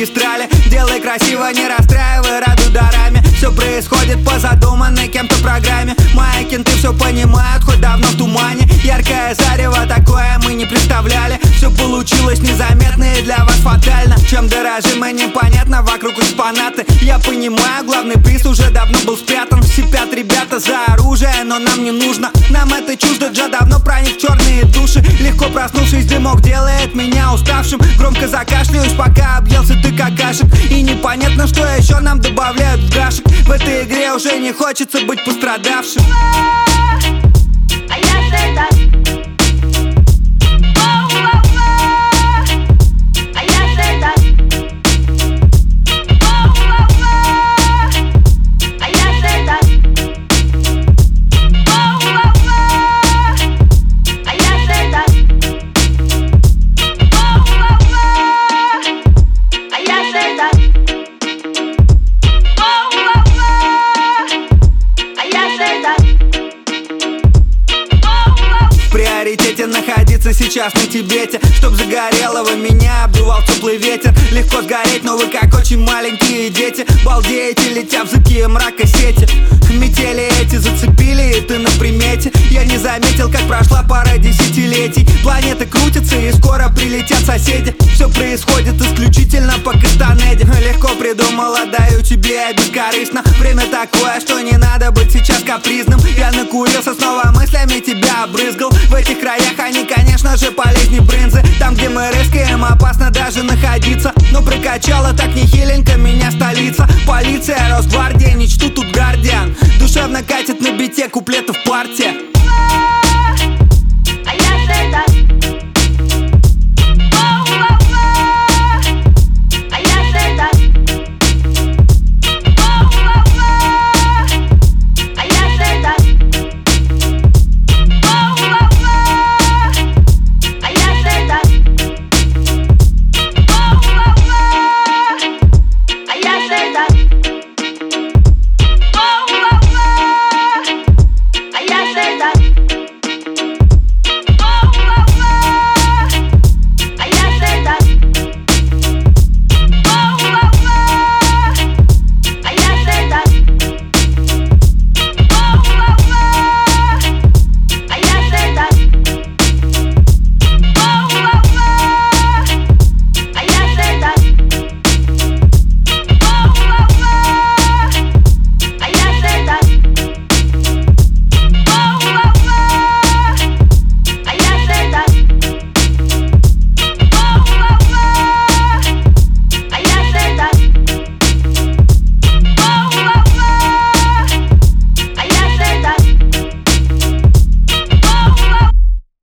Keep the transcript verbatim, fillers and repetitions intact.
магистрали. Делай красиво, не расстраивай раду дарами. Все происходит по задуманной кем-то программе. Мои кенты все понимают, хоть давно в тумане. Яркое зарево, такое мы не представляли. Все получилось незаметно и для вас фатально. Чем дорожим и непонятно, вокруг экспонаты. Я понимаю, главный приз уже давно был спрятан. Сипят ребята за оружие, но нам не нужно. Нам это чуждо, Джа давно проник в черные души. Легко проснувшись, дымок делает меня уставшим. Громко закашляюсь, пока объелся ты какашек. И непонятно, что еще нам добавляют в гашек. В этой игре уже не хочется быть пострадавшим. А я же так. В приоритете находиться сейчас на Тибете, чтоб загорелого меня обдувал теплый ветер. Легко сгореть, но вы как очень маленькие дети. Балдеете, летя в зыбкие мрака сети. Метели эти зацепили, и ты на примете. Я не заметил, как прошла пара десятилетий. Планеты крутятся, и скоро прилетят соседи. Все происходит исключительно по Кастанеде. Легко придумала, даю тебе бескорыстно. Время такое, что не надо быть сейчас капризным. Я накурился, снова мыслями тебя обрызгал. В этих краях они, конечно же, полезней брынзы. Там, где мы рыскаем, опасно даже находиться. Но прокачала так нехиленько меня столица. Полиция, Росгвардия, не чту тут гардиан. Душевно катит на бите куплетов партия.